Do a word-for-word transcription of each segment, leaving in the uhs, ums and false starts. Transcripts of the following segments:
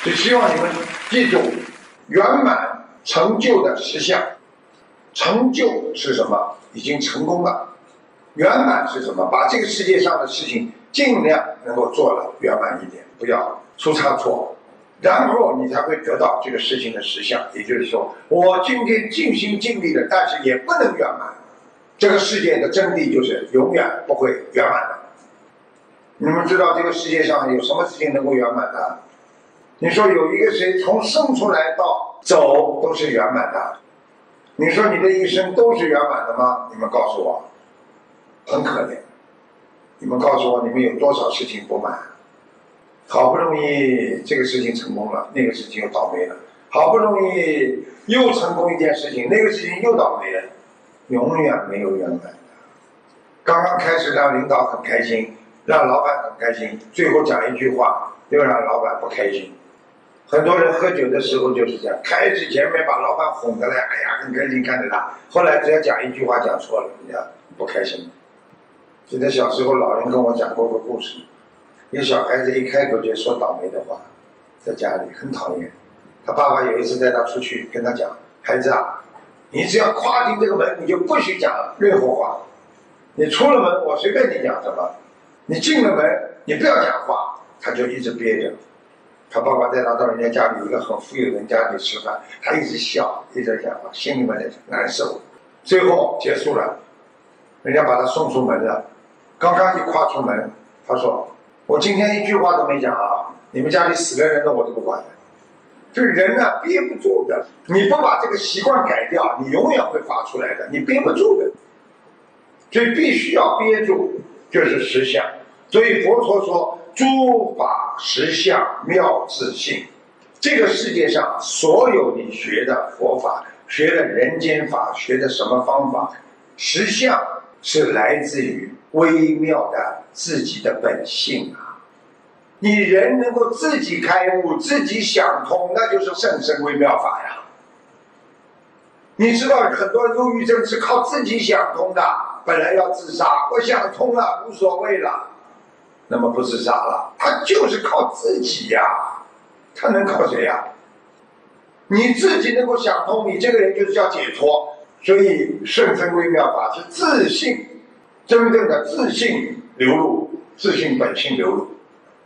就希望你们记住，圆满成就的实相。成就是什么？已经成功了。圆满是什么？把这个世界上的事情尽量能够做了圆满一点，不要出差错，然后你才会得到这个事情的实相。也就是说，我今天尽心尽力的，但是也不能圆满。这个世界的真谛就是永远不会圆满的。你们知道这个世界上有什么事情能够圆满的？你说有一个谁从生出来到走都是圆满的，你说你的一生都是圆满的吗？你们告诉我，很可怜。你们告诉我，你们有多少事情不满？好不容易这个事情成功了，那个事情又倒霉了；好不容易又成功一件事情，那个事情又倒霉了，永远没有圆满的。刚刚开始让领导很开心，让老板很开心，最后讲一句话又让老板不开心。很多人喝酒的时候就是这样，开始前面把老板哄得来，哎呀很开心看着他，后来只要讲一句话讲错了，人家不开心。记得小时候老人跟我讲过个故事，一个小孩子一开口就说倒霉的话，在家里很讨厌。他爸爸有一次带他出去跟他讲，孩子啊，你只要跨进这个门，你就不许讲任何话。你出了门，我随便你讲什么；你进了门，你不要讲话。他就一直憋着。他爸爸带他到人家家里一个很富有的人家里吃饭，他一直笑，一直讲话，心里面的难受。最后结束了，人家把他送出门了。刚刚一跨出门，他说：“我今天一句话都没讲啊！你们家里死了人了，我都不管的。”这人呢，憋不住的。你不把这个习惯改掉，你永远会发出来的，你憋不住的。所以必须要憋住，就是实相。所以佛陀说：“诸法实相，妙自性。”这个世界上所有你学的佛法、学的人间法、学的什么方法，实相是来自于微妙的自己的本性啊！你人能够自己开悟、自己想通，那就是甚深微妙法呀。你知道很多忧郁症是靠自己想通的，本来要自杀，我想通了，无所谓了，那么不自杀了，他就是靠自己呀，他能靠谁呀？你自己能够想通，你这个人就是叫解脱。所以甚深微妙法是自信，真正的自信流露，自信本性流露。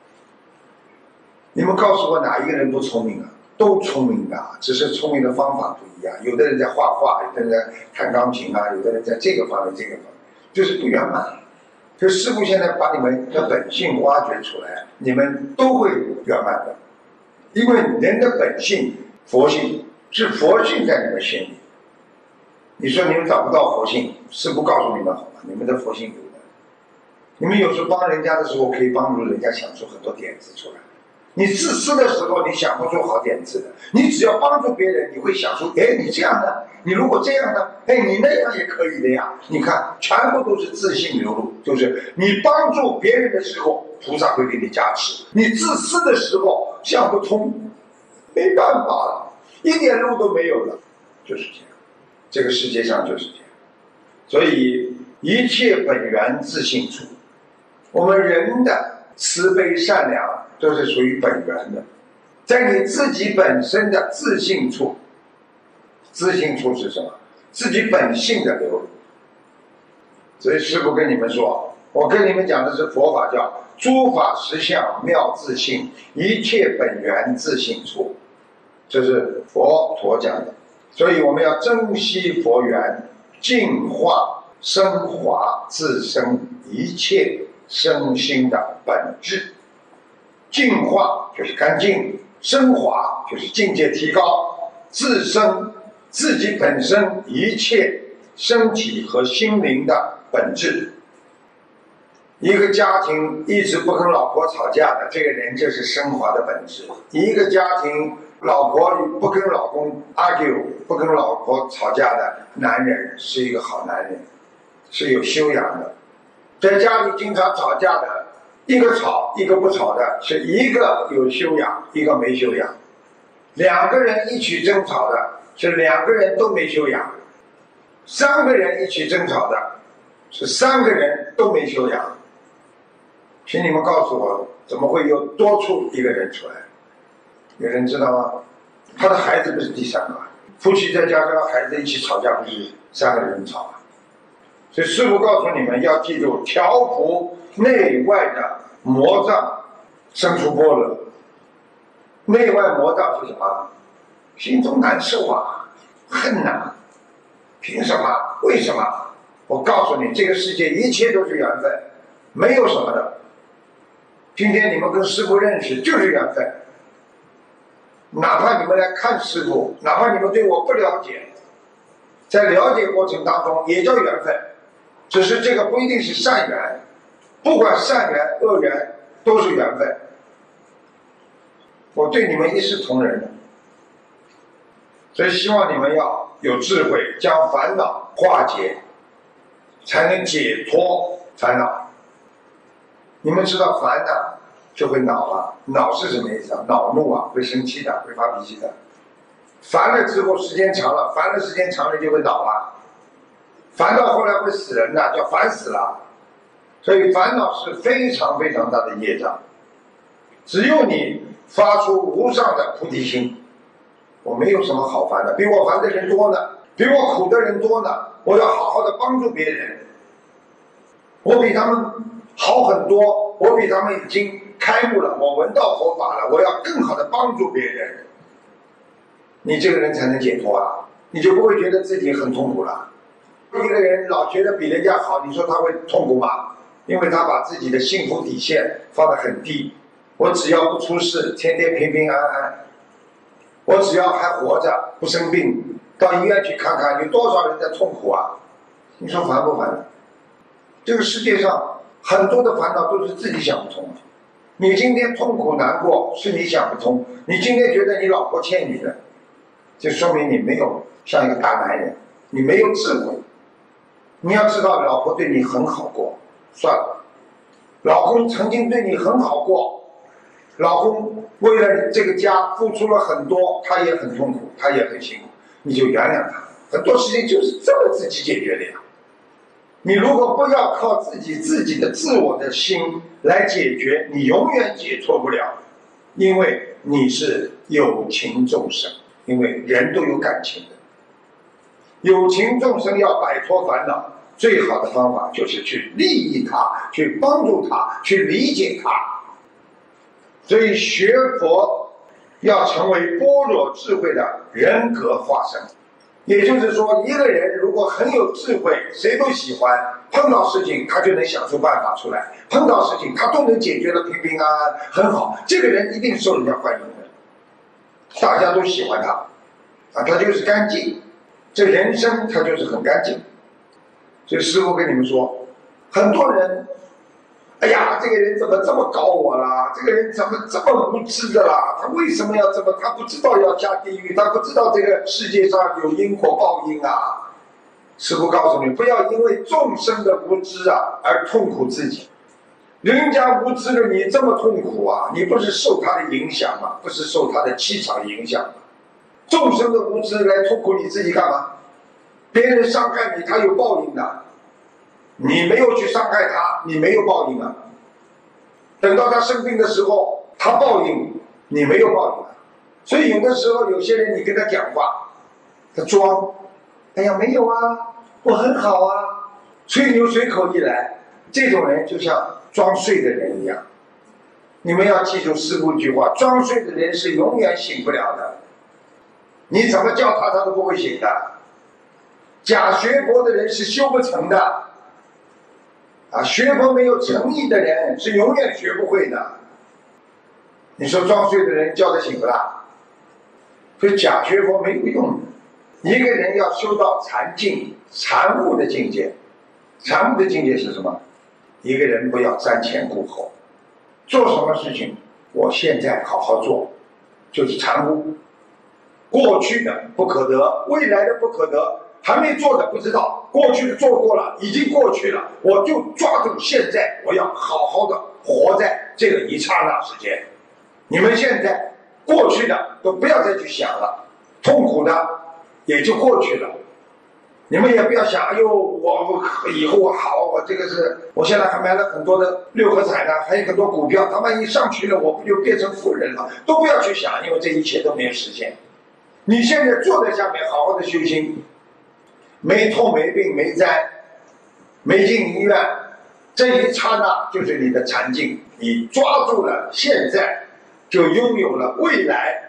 你们告诉我哪一个人不聪明啊？都聪明的，只是聪明的方法不一样。有的人在画画，有的人在弹钢琴啊，有的人在这个方面这个方面，就是不圆满。就师父现在把你们的本性挖掘出来，你们都会圆满的。因为人的本性佛性是佛性在你们心里。你说你们找不到佛性，师父告诉你们好吗？你们的佛性有的。你们有时候帮人家的时候，可以帮助人家想出很多点子出来。你自私的时候，你想不出好点子的。你只要帮助别人，你会想出，哎，你这样呢？你如果这样呢？哎，你那样也可以的呀。你看，全部都是自信流露，就是你帮助别人的时候，菩萨会给你加持；你自私的时候想不通，没办法了，一点路都没有了，就是这样。这个世界上就是这样。所以一切本源自性处，我们人的慈悲善良都是属于本源的，在你自己本身的自性处。自性处是什么？自己本性的流露。所以师父跟你们说，我跟你们讲的是佛法，叫诸法实相妙自性，一切本源自性处，这是佛陀讲的。所以我们要珍惜佛缘，净化升华自身一切身心的本质。净化就是干净，升华就是境界提高，自身自己本身一切身体和心灵的本质。一个家庭一直不跟老婆吵架的，这个人就是升华的本质。一个家庭老婆不跟老公 argue， 不跟老婆吵架的男人是一个好男人，是有修养的。在家里经常吵架的，一个吵一个不吵的，是一个有修养，一个没修养。两个人一起争吵的，是两个人都没修养。三个人一起争吵的，是三个人都没修养。请你们告诉我，怎么会有多出一个人出来？ 有人知道吗？他的孩子不是第三个，夫妻在家跟孩子一起吵架，不是三个人吵啊。所以师父告诉你们要记住，调伏内外的魔障，生出般若。内外魔障是什么？心中难受啊，恨呐、啊，凭什么？为什么？我告诉你，这个世界一切都是缘分，没有什么的。今天你们跟师父认识就是缘分，哪怕你们来看师父，哪怕你们对我不了解，在了解过程当中也叫缘分，只是这个不一定是善缘，不管善缘恶缘都是缘分。我对你们一视同仁的，所以希望你们要有智慧，将烦恼化解，才能解脱烦恼。你们知道烦恼就会恼了，恼是什么意思啊？恼怒啊，会生气的，会发脾气的。烦了之后，时间长了，烦了时间长了就会恼了，烦到后来会死人的，叫烦死了。所以烦恼是非常非常大的业障。只有你发出无上的菩提心，我没有什么好烦的，比我烦的人多呢，比我苦的人多呢，我要好好的帮助别人，我比他们好很多，我比他们已经开悟了，我闻到佛法了，我要更好的帮助别人，你这个人才能解脱啊，你就不会觉得自己很痛苦了。一个人老觉得比人家好，你说他会痛苦吗？因为他把自己的幸福底线放得很低，我只要不出事，天天平平安安，我只要还活着不生病，到医院去看看有多少人在痛苦啊，你说烦不烦？这个世界上很多的烦恼都是自己想不通的。你今天痛苦难过是你想不通，你今天觉得你老婆欠你的，就说明你没有像一个大男人，你没有智慧。你要知道老婆对你很好过，算了，老公曾经对你很好过，老公为了这个家付出了很多，他也很痛苦，他也很辛苦，你就原谅他。很多事情就是这么自己解决的呀。你如果不要靠自己自己的自我的心来解决，你永远解脱不了，因为你是有情众生，因为人都有感情的。有情众生要摆脱烦恼，最好的方法就是去利益他，去帮助他，去理解他。所以学佛要成为般若智慧的人格化身。也就是说，一个人如果很有智慧，谁都喜欢，碰到事情他就能想出办法出来，碰到事情他都能解决得平平安安，很好，这个人一定受人家欢迎的，大家都喜欢他啊，他就是干净，这人生他就是很干净。所以师父跟你们说，很多人哎呀，这个人怎么这么搞我啦？这个人怎么这么无知的啦？他为什么要这么？他不知道要下地狱，他不知道这个世界上有因果报应啊！师父告诉你，不要因为众生的无知啊而痛苦自己。人家无知了，你这么痛苦啊？你不是受他的影响吗？不是受他的气场影响吗？众生的无知来痛苦你自己干嘛？别人伤害你，他有报应的。你没有去伤害他，你没有报应啊。等到他生病的时候，他报应，你没有报应啊。所以有的时候有些人你跟他讲话，他装，哎呀没有啊，我很好啊，吹牛随口一来，这种人就像装睡的人一样。你们要记住师父一句话，装睡的人是永远醒不了的，你怎么叫他他都不会醒的。假学佛的人是修不成的啊，学佛没有诚意的人是永远学不会的。你说装睡的人叫得醒不啦？所以假学佛没有用的。一个人要修到禅境、禅悟的境界，禅悟的境界是什么？一个人不要瞻前顾后，做什么事情，我现在好好做，就是禅悟。过去的不可得，未来的不可得。还没做的不知道，过去的做过了，已经过去了，我就抓住现在，我要好好的活在这个一刹那时间。你们现在过去的都不要再去想了，痛苦的也就过去了， 你们也不要想，哎呦，我以后我好，我这个是，我现在还买了很多的六合彩呢，还有很多股票，它万一上去了，我不就变成富人了？都不要去想，因为这一切都没有实现。你现在坐在下面好好的修心，没痛没病没灾，没进医院，这一刹那就是你的禅境，你抓住了现在，就拥有了未来